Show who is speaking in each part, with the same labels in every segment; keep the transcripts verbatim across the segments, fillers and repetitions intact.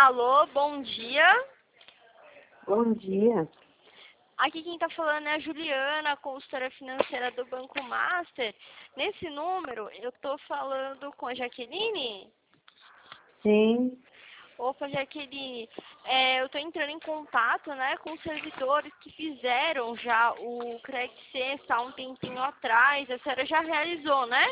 Speaker 1: Alô, bom dia.
Speaker 2: Bom dia.
Speaker 1: Aqui quem está falando é a Juliana, consultora financeira do Banco Master. Nesse número, eu estou falando com a Jaqueline.
Speaker 2: Sim.
Speaker 1: Opa, Jaqueline, é, eu estou entrando em contato, né, com os servidores que fizeram já o Credit Sense há um tempinho atrás. A senhora já realizou, né?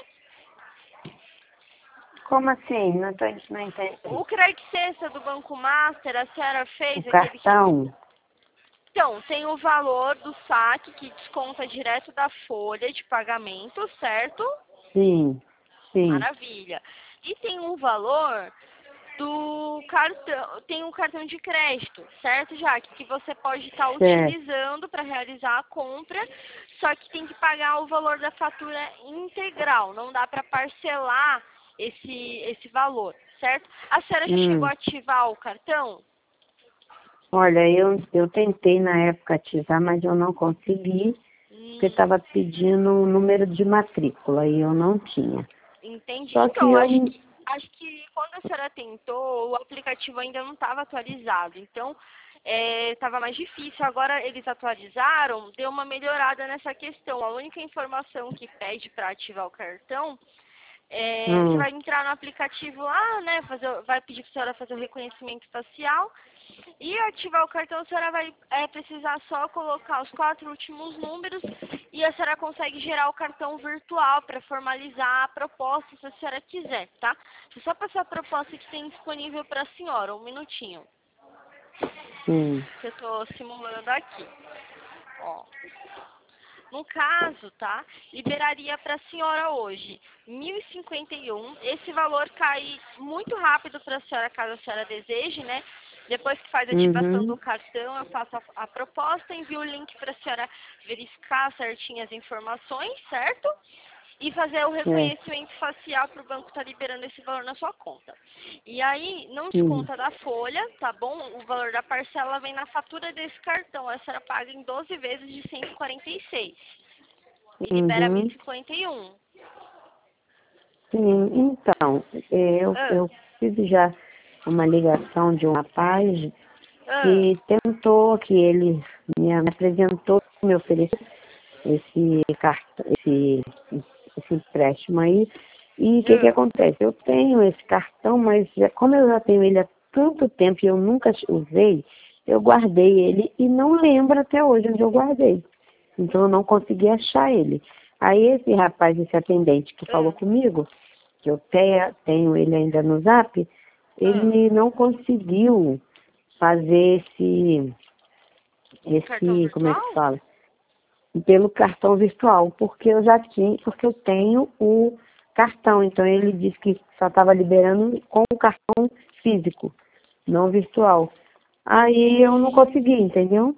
Speaker 2: Como assim? Não tô, não entendi.
Speaker 1: O Credit Sense do Banco Master, a senhora
Speaker 2: O
Speaker 1: fez aquele...
Speaker 2: cartão?
Speaker 1: Então, tem o valor do saque que desconta direto da folha de pagamento, certo?
Speaker 2: Sim, sim.
Speaker 1: Maravilha. E tem um valor do cartão, tem um cartão de crédito, certo, Jaque? Que você pode estar
Speaker 2: Certo.
Speaker 1: utilizando para realizar a compra, só que tem que pagar o valor da fatura integral, não dá para parcelar esse, esse valor, certo? A senhora já chegou
Speaker 2: Hum.
Speaker 1: a ativar o cartão?
Speaker 2: Olha, eu, eu tentei na época ativar, mas eu não consegui, porque
Speaker 1: Hum,
Speaker 2: estava pedindo o número de matrícula e eu não tinha.
Speaker 1: entendi.
Speaker 2: Só que
Speaker 1: Então,
Speaker 2: eu...
Speaker 1: acho que, acho que quando a senhora tentou, o aplicativo ainda não estava atualizado. Então, estava mais difícil. Agora eles atualizaram, deu uma melhorada nessa questão. A única informação que pede para ativar o cartão, é, você
Speaker 2: Hum,
Speaker 1: vai entrar no aplicativo lá, né? Fazer, vai pedir para a senhora fazer o reconhecimento facial. E ativar o cartão, a senhora vai é, precisar só colocar os quatro últimos números e a senhora consegue gerar o cartão virtual para formalizar a proposta, se a senhora quiser, tá? Deixa eu só passar a proposta que tem disponível para a senhora, um minutinho,
Speaker 2: sim.
Speaker 1: que eu estou simulando aqui. Ó. No caso, tá, liberaria para a senhora hoje mil e cinquenta e um. Esse valor cai muito rápido para a senhora, caso a senhora deseje, né? Depois que faz a ativação do
Speaker 2: Uhum,
Speaker 1: cartão, eu faço a, a proposta, envio o link para a senhora verificar certinho as informações, certo? E fazer o
Speaker 2: certo.
Speaker 1: reconhecimento facial para o banco estar liberando esse valor na sua conta. E aí, não
Speaker 2: Sim.
Speaker 1: desconta da folha, tá bom? O valor da parcela vem na fatura desse cartão. A senhora paga em doze vezes de cento e quarenta e seis. E libera mil e
Speaker 2: Uhum.
Speaker 1: cinquenta e um.
Speaker 2: Sim, então, é, eu,
Speaker 1: Ah,
Speaker 2: eu fiz já uma ligação de um rapaz
Speaker 1: ah,
Speaker 2: que tentou, que ele me apresentou, me ofereceu esse cartão, esse, esse empréstimo aí. E o que que
Speaker 1: ah.
Speaker 2: acontece? Eu tenho esse cartão, mas já- como eu já tenho ele há tanto tempo e eu nunca usei, eu guardei ele e não lembro até hoje onde eu guardei. Então eu não consegui achar ele. Aí esse rapaz, esse atendente que falou
Speaker 1: Ah,
Speaker 2: comigo, que eu te- tenho ele ainda no Zap,
Speaker 1: ah.
Speaker 2: ele não conseguiu fazer esse,
Speaker 1: Cartão
Speaker 2: esse, como é que
Speaker 1: virtual?
Speaker 2: fala? Pelo cartão virtual, porque eu já tinha, porque eu tenho o cartão. Então ele disse que só estava liberando com o cartão físico, não virtual. Aí eu não
Speaker 1: Hum,
Speaker 2: consegui, entendeu?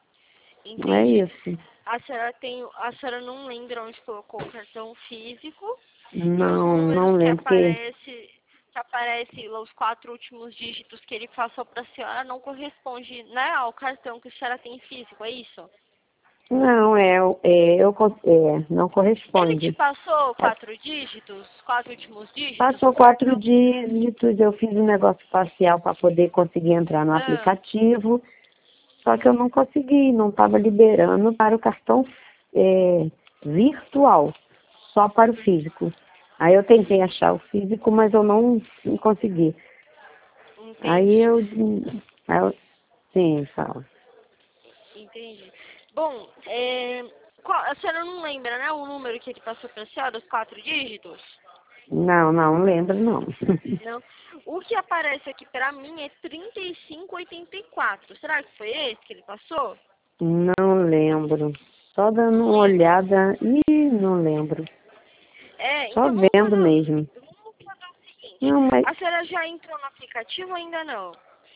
Speaker 2: É
Speaker 1: entendi.
Speaker 2: isso.
Speaker 1: A senhora tem, a senhora não lembra onde colocou o cartão físico e os
Speaker 2: Não,
Speaker 1: números
Speaker 2: não
Speaker 1: que
Speaker 2: lembro, porque
Speaker 1: aparece, que aparece lá, os quatro últimos dígitos que ele passou para a senhora não corresponde, né, ao cartão que a senhora tem físico, é isso?
Speaker 2: não, é, é, eu, cons- é, não
Speaker 1: Ele te
Speaker 2: corresponde.
Speaker 1: passou quatro dígitos, quatro últimos dígitos do
Speaker 2: Passou quatro
Speaker 1: cartão?
Speaker 2: dígitos, eu fiz um negócio facial para poder conseguir entrar no
Speaker 1: Ah,
Speaker 2: aplicativo, só que eu não consegui, não estava liberando para o cartão é, virtual, só para o físico. Aí eu tentei achar o físico, mas eu não, não consegui. Aí
Speaker 1: entendi,
Speaker 2: eu, aí eu sim, fala.
Speaker 1: entendi. Bom, é, qual- a senhora não lembra, né, o número que ele passou para a senhora, os quatro dígitos?
Speaker 2: Não, não lembro não.
Speaker 1: Não. O que aparece aqui pra mim é trinta e cinco oitenta e quatro. Será que foi esse que ele passou?
Speaker 2: Não lembro. Só dando
Speaker 1: Não
Speaker 2: uma
Speaker 1: lembra?
Speaker 2: olhada. Ih, não lembro.
Speaker 1: É,
Speaker 2: Só
Speaker 1: então vamos
Speaker 2: vendo
Speaker 1: fazer, o-
Speaker 2: mesmo.
Speaker 1: vamos fazer o seguinte.
Speaker 2: Não, mas
Speaker 1: A senhora já entrou no aplicativo ou ainda não?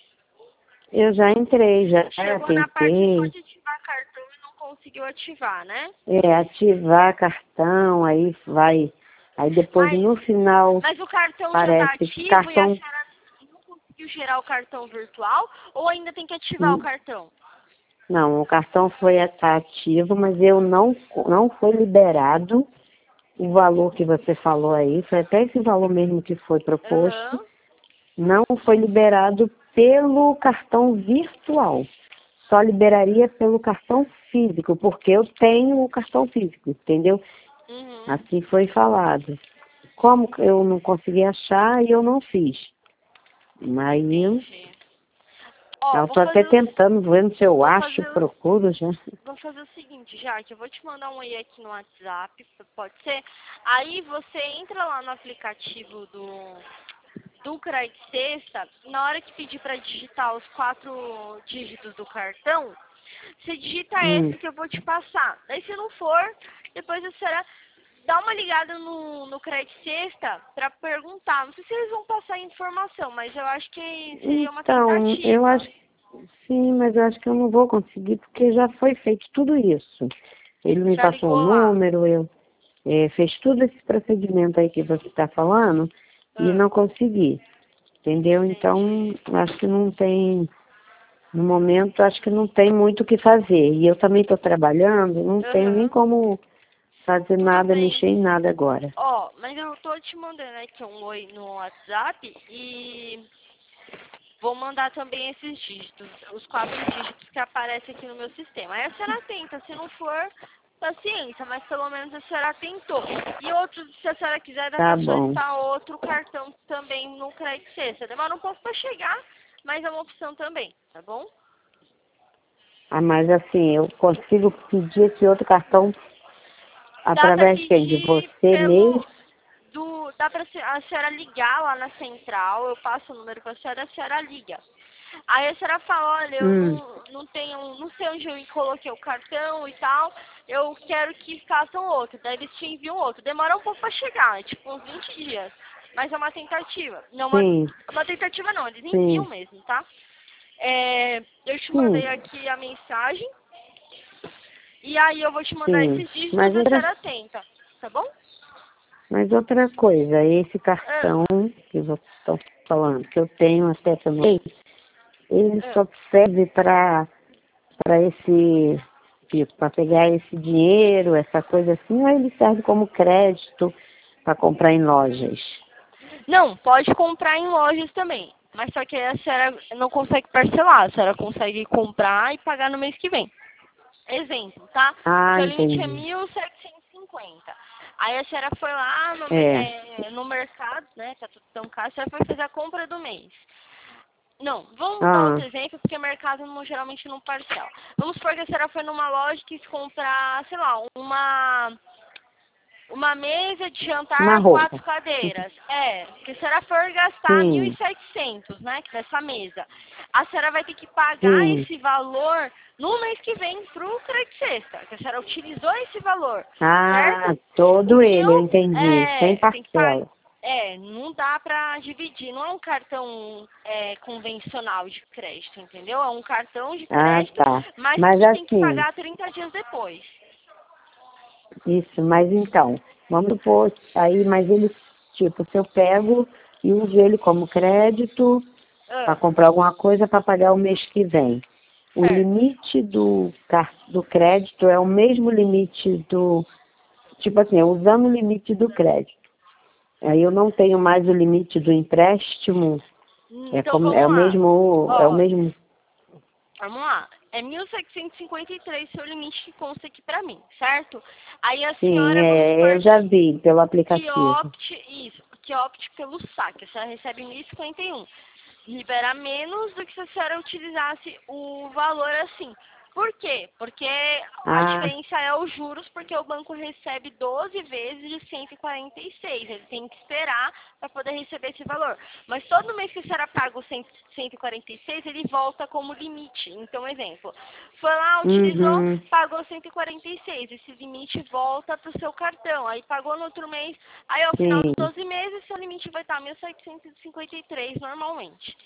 Speaker 2: eu já entrei, já
Speaker 1: Chegou na parte só
Speaker 2: tentei.
Speaker 1: de ativar cartão e não conseguiu ativar, né?
Speaker 2: É, ativar cartão, aí vai. Aí depois
Speaker 1: Mas,
Speaker 2: no final
Speaker 1: mas o cartão já está
Speaker 2: parece
Speaker 1: ativo e a
Speaker 2: cartão.
Speaker 1: senhora não conseguiu gerar o cartão virtual ou ainda tem que ativar o
Speaker 2: hum,
Speaker 1: cartão?
Speaker 2: Não, o cartão foi tá ativo, mas eu não, não foi liberado o valor que você falou aí. Foi até esse valor mesmo que foi proposto.
Speaker 1: Aham.
Speaker 2: Não foi liberado pelo cartão virtual. Só liberaria pelo cartão físico, porque eu tenho o cartão físico, entendeu?
Speaker 1: Uhum.
Speaker 2: Assim foi falado. Como eu não consegui achar, e eu não fiz. Mas eu
Speaker 1: Ó, vou
Speaker 2: estou até
Speaker 1: fazer o-
Speaker 2: tentando, vendo se eu
Speaker 1: vou
Speaker 2: acho,
Speaker 1: fazer o-
Speaker 2: procuro já.
Speaker 1: Vou fazer o seguinte, Jaque, eu vou te mandar um oi aqui no WhatsApp, pode ser? Aí você entra lá no aplicativo do, do Crédito Sexta, na hora que pedir para digitar os quatro dígitos do cartão, você digita
Speaker 2: Hum.
Speaker 1: esse que eu vou te passar. Daí se não for, depois a senhora dá uma ligada no, no Crédito Sexta para perguntar. Não sei se eles vão passar informação, mas eu acho que seria uma
Speaker 2: Então,
Speaker 1: tentativa.
Speaker 2: eu acho, sim, mas eu acho que eu não vou conseguir, porque já foi feito tudo isso. Ele me
Speaker 1: Já
Speaker 2: passou o
Speaker 1: ligou lá?
Speaker 2: número, eu eh, fez todo esse procedimento aí que você está falando e
Speaker 1: Ah.
Speaker 2: não consegui, entendeu? Então, acho que não tem, no momento, acho que não tem muito o que fazer. E eu também estou trabalhando, não tenho nem
Speaker 1: Aham.
Speaker 2: como fazer
Speaker 1: Tudo
Speaker 2: nada,
Speaker 1: bem.
Speaker 2: mexer em nada agora.
Speaker 1: Ó, mas eu tô te mandando aqui um oi no WhatsApp e vou mandar também esses dígitos, os quatro dígitos que aparecem aqui no meu sistema. Aí a senhora tenta, se não for, paciência, mas pelo menos a senhora tentou. E outro, se a senhora quiser, dá
Speaker 2: Tá
Speaker 1: pra
Speaker 2: bom.
Speaker 1: solicitar outro cartão também no Crédito Sexta. Demora um pouco pra chegar, mas é uma opção também, tá bom?
Speaker 2: Ah, mas assim, eu consigo pedir esse outro cartão
Speaker 1: Dá pra
Speaker 2: através de quem? De
Speaker 1: pedir
Speaker 2: você mesmo?
Speaker 1: pelo... Do, dá pra se- a senhora ligar lá na central, eu passo o número pra senhora, a senhora liga. Aí a senhora fala, olha, eu
Speaker 2: Hum.
Speaker 1: não, não tenho, não sei onde eu coloquei o cartão e tal, eu quero que façam outro, daí eles te enviam outro. Demora um pouco pra chegar, é tipo uns vinte dias, mas é uma tentativa. Não, uma,
Speaker 2: Sim,
Speaker 1: uma tentativa não, eles enviam
Speaker 2: sim,
Speaker 1: mesmo, tá? É, eu te
Speaker 2: sim,
Speaker 1: mandei aqui a mensagem, e aí eu vou te mandar
Speaker 2: sim.
Speaker 1: esses dígitos
Speaker 2: Mas
Speaker 1: e a
Speaker 2: outra,
Speaker 1: senhora tenta, tá bom?
Speaker 2: mas outra coisa, esse
Speaker 1: Ah,
Speaker 2: cartão que vocês estão falando, que eu tenho até também, ele
Speaker 1: ah.
Speaker 2: só serve para para esse, tipo, para pegar esse dinheiro, essa coisa assim, ou ele serve como crédito para comprar em lojas?
Speaker 1: Não, pode comprar em lojas também. Mas só que aí a senhora não consegue parcelar. A senhora consegue comprar e pagar no mês que vem. Exemplo, tá?
Speaker 2: Ah,
Speaker 1: Seu limite é
Speaker 2: entendi.
Speaker 1: mil setecentos e cinquenta. Aí a senhora foi lá no,
Speaker 2: É.
Speaker 1: é, no mercado, né? Tá tudo tão caro. A senhora foi fazer a compra do mês. Não, vamos dar
Speaker 2: Ah,
Speaker 1: outro exemplo, porque mercado não, geralmente não parcela. Vamos supor que a senhora foi numa loja e quis comprar, sei lá, uma... Uma mesa de jantar
Speaker 2: uma
Speaker 1: e quatro
Speaker 2: roupa.
Speaker 1: cadeiras. É, que a senhora for gastar mil e
Speaker 2: Sim,
Speaker 1: setecentos, né, nessa mesa. A senhora vai ter que pagar
Speaker 2: sim.
Speaker 1: esse valor no mês que vem pro Crédito Sexta, que a senhora utilizou esse valor,
Speaker 2: Ah,
Speaker 1: certo? O
Speaker 2: todo ele, eu
Speaker 1: meu,
Speaker 2: entendi. Sem
Speaker 1: é, tem que pagar.
Speaker 2: parcela.
Speaker 1: É, não dá pra dividir, não é um cartão é, convencional de crédito, entendeu? É um cartão de
Speaker 2: Ah,
Speaker 1: crédito,
Speaker 2: tá.
Speaker 1: mas
Speaker 2: Mas
Speaker 1: que tem que
Speaker 2: assim,
Speaker 1: pagar trinta dias depois.
Speaker 2: isso, mas então, vamos supor, aí, mas ele, tipo, se eu pego e uso ele como crédito para
Speaker 1: Ah,
Speaker 2: comprar alguma coisa para pagar o mês que vem. O
Speaker 1: certo.
Speaker 2: limite do, car- do crédito é o mesmo limite do, tipo assim, usando o limite do crédito. Aí eu não tenho mais o limite do empréstimo, é,
Speaker 1: Então
Speaker 2: como, é
Speaker 1: vamos
Speaker 2: o
Speaker 1: lá.
Speaker 2: mesmo, é o
Speaker 1: Ó,
Speaker 2: mesmo,
Speaker 1: vamos lá. É mil setecentos e cinquenta e três seu limite que consta aqui pra mim, certo? Aí a
Speaker 2: sim,
Speaker 1: senhora, vamos
Speaker 2: é, eu
Speaker 1: supor
Speaker 2: já
Speaker 1: que,
Speaker 2: vi pelo
Speaker 1: que
Speaker 2: aplicativo.
Speaker 1: opte, isso, que opte pelo saque. A senhora recebe mil e cinquenta e um. Libera menos do que se a senhora utilizasse o valor assim. Por quê? Porque a
Speaker 2: Ah,
Speaker 1: diferença é os juros, porque o banco recebe doze vezes de cento e quarenta e seis. Ele tem que esperar para poder receber esse valor. Mas todo mês que a senhora paga o cento e quarenta e seis, ele volta como limite. Então, exemplo, foi lá, utilizou,
Speaker 2: uhum,
Speaker 1: pagou cento e quarenta e seis. Esse limite volta para o seu cartão. Aí pagou no outro mês, aí ao final dos
Speaker 2: sim,
Speaker 1: doze meses, seu limite vai estar mil setecentos e cinquenta e três normalmente.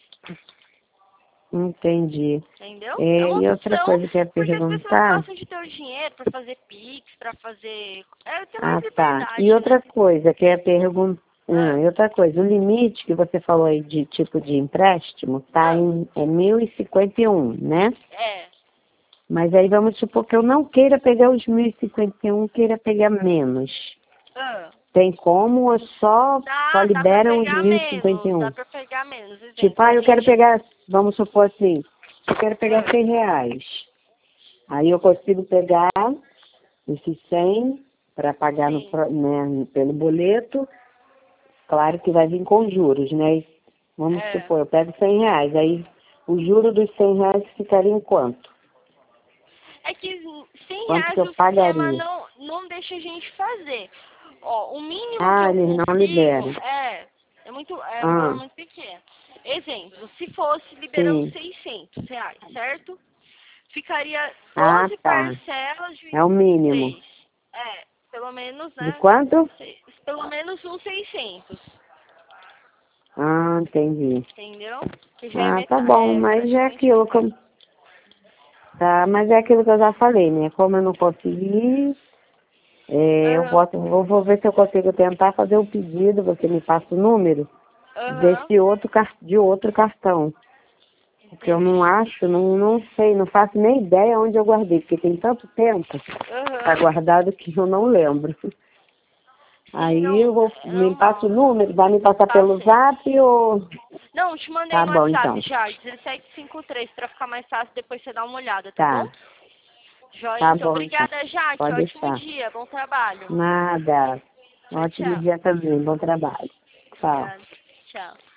Speaker 2: entendi.
Speaker 1: Entendeu? É
Speaker 2: É,
Speaker 1: uma
Speaker 2: e outra
Speaker 1: opção,
Speaker 2: coisa que eu ia
Speaker 1: porque as pessoas
Speaker 2: perguntar,
Speaker 1: gostam de ter o dinheiro para fazer Pix, para fazer. É ter mais
Speaker 2: ah, tá. E
Speaker 1: liberdade,
Speaker 2: outra
Speaker 1: né?
Speaker 2: coisa que eu ia perguntar,
Speaker 1: Ah,
Speaker 2: e outra coisa, o limite que você falou aí de tipo de empréstimo tá
Speaker 1: ah,
Speaker 2: em é mil e cinquenta e um, né?
Speaker 1: é.
Speaker 2: Mas aí vamos supor que eu não queira pegar os mil e cinquenta e um, queira pegar menos.
Speaker 1: Ah.
Speaker 2: Tem como ou só, só
Speaker 1: Dá, dá pra
Speaker 2: liberam os
Speaker 1: pegar
Speaker 2: mil e cinquenta e
Speaker 1: menos, dá
Speaker 2: um?
Speaker 1: pra pegar pagar menos. Exemplo,
Speaker 2: Tipo, ah, eu
Speaker 1: a
Speaker 2: quero
Speaker 1: gente-
Speaker 2: pegar, vamos supor assim, eu quero pegar cem reais. Aí eu consigo pegar esses cem para pagar no,
Speaker 1: Sim.
Speaker 2: pro- né, pelo boleto. Claro que vai vir com juros, né? Vamos
Speaker 1: É.
Speaker 2: supor, eu pego cem reais. Aí o juro dos cem reais ficaria em quanto?
Speaker 1: É que cem
Speaker 2: Quanto que
Speaker 1: reais
Speaker 2: eu
Speaker 1: o sistema
Speaker 2: pagaria?
Speaker 1: não, não deixa a gente fazer. Ó, o mínimo que
Speaker 2: Ah,
Speaker 1: eu
Speaker 2: eles não
Speaker 1: consigo
Speaker 2: liberam.
Speaker 1: é, é, muito, é um valor
Speaker 2: Ah,
Speaker 1: muito pequeno. Exemplo, se fosse liberando
Speaker 2: sim.
Speaker 1: seiscentos reais, certo? Ficaria
Speaker 2: Ah,
Speaker 1: doze
Speaker 2: tá.
Speaker 1: parcelas de
Speaker 2: É o mínimo.
Speaker 1: seis. É, pelo menos,
Speaker 2: De
Speaker 1: né?
Speaker 2: quanto?
Speaker 1: seis- Pelo menos uns seiscentos,
Speaker 2: Ah, entendi.
Speaker 1: entendeu? Que já é,
Speaker 2: Ah, tá
Speaker 1: meta,
Speaker 2: bom,
Speaker 1: é
Speaker 2: mas é
Speaker 1: praticamente
Speaker 2: aquilo que
Speaker 1: metade.
Speaker 2: eu... Tá, mas é aquilo que eu já falei, né? Como eu não consegui, é, eu,
Speaker 1: Aham,
Speaker 2: posso, eu vou ver se eu consigo tentar fazer o pedido, você me passa o número
Speaker 1: aham,
Speaker 2: desse outro, car- de outro cartão. Porque eu não
Speaker 1: entendi.
Speaker 2: acho, não, não sei, não faço nem ideia onde eu guardei, porque tem tanto tempo tá
Speaker 1: Aham.
Speaker 2: guardado que eu não lembro.
Speaker 1: Sim,
Speaker 2: Aí eu
Speaker 1: não,
Speaker 2: vou,
Speaker 1: é
Speaker 2: me passa o
Speaker 1: normal.
Speaker 2: número, vai me passar pelo
Speaker 1: Passei.
Speaker 2: zap ou...
Speaker 1: Não, te mandei
Speaker 2: Tá
Speaker 1: no
Speaker 2: bom,
Speaker 1: WhatsApp
Speaker 2: então.
Speaker 1: já, dezessete cinquenta e três, pra ficar mais fácil depois você dar uma olhada, tá bom?
Speaker 2: Tá,
Speaker 1: Joia,
Speaker 2: tá
Speaker 1: então.
Speaker 2: bom, então.
Speaker 1: Obrigada, Jaque.
Speaker 2: Pode
Speaker 1: Ótimo
Speaker 2: deixar.
Speaker 1: dia. Bom trabalho.
Speaker 2: Nada.
Speaker 1: Tchau,
Speaker 2: Ótimo
Speaker 1: tchau.
Speaker 2: dia também, bom trabalho. Tchau.
Speaker 1: Obrigada. Tchau.